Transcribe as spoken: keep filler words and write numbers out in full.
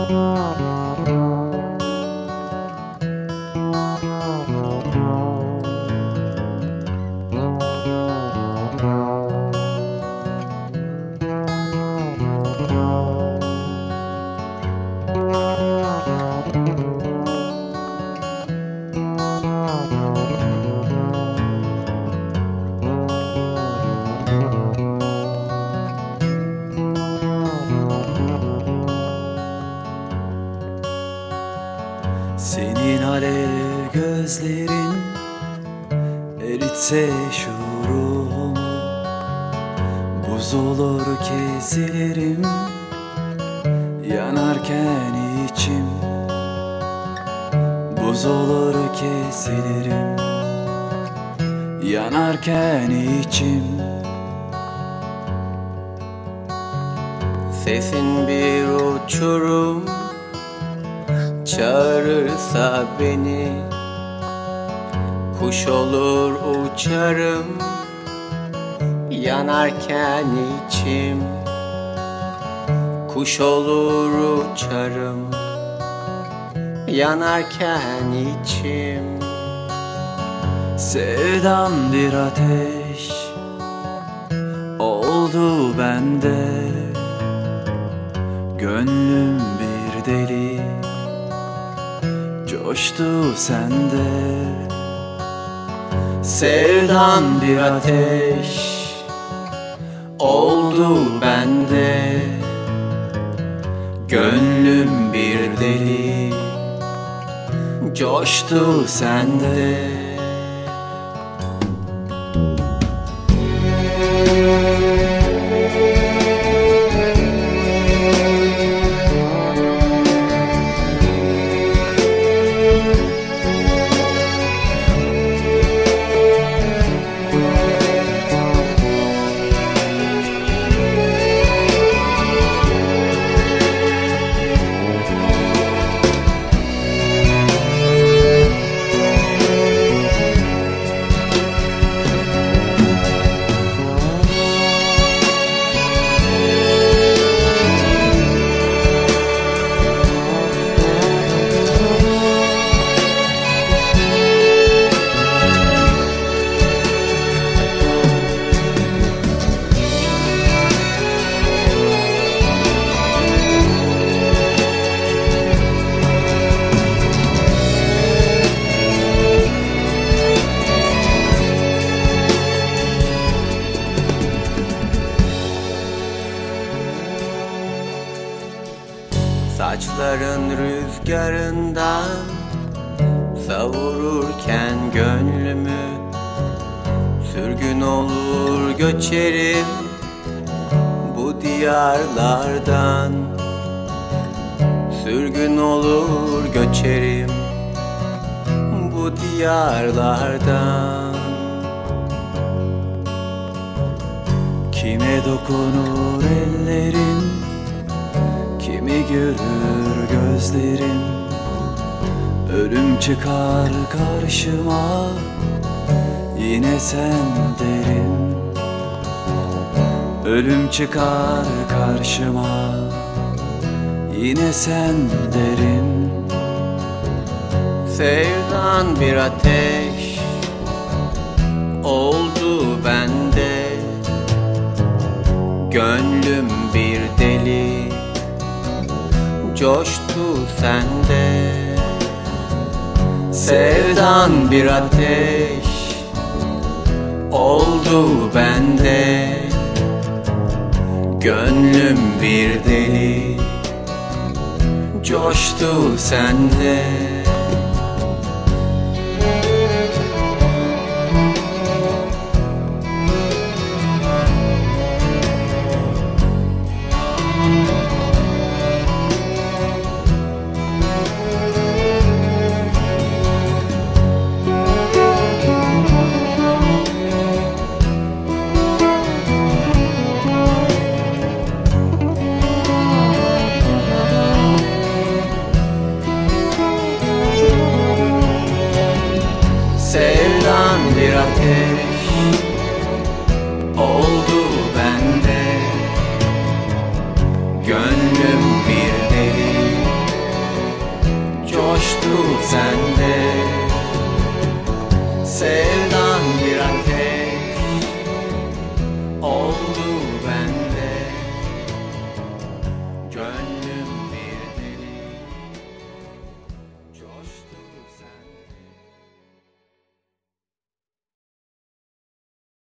Senin alev gözlerin eritse şuurumu, buz olur kezilerim yanarken içim. Buz olur kesilerim yanarken içim. Sesin bir uçurum çağırırsa beni, kuş olur uçarım yanarken içim. Kuş olur uçarım yanarken içim. Sevdam bir ateş oldu bende, gönlüm bir deli coştu sende. Sevdam bir ateş oldu bende, gönlüm bir deli coştu sende. Saçların rüzgarından savururken gönlümü, sürgün olur göçerim bu diyarlardan. Sürgün olur göçerim bu diyarlardan. Kime dokunur ellerim, kimi görür gözlerim. Ölüm çıkar karşıma, yine sen derim. Ölüm çıkar karşıma, yine sen derim. Sevdan bir ateş oldu bende, gönlüm bir deli coştu sende. Sevdan bir ateş oldu bende, gönlüm bir deli coştu sende. hoştu sende.